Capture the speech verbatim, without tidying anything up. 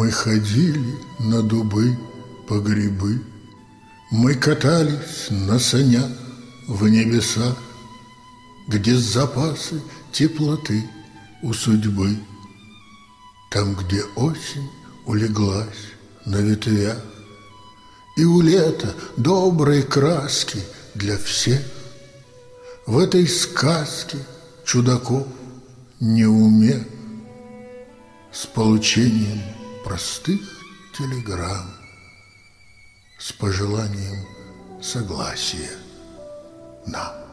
Мы ходили на дубы по грибы, мы катались на санях в небеса, где запасы теплоты у судьбы. Там, где осень улеглась на ветвях, и у лета добрые краски для всех. В этой сказке чудаков неумех, с получением простых телеграмм, с пожеланием согласия нам.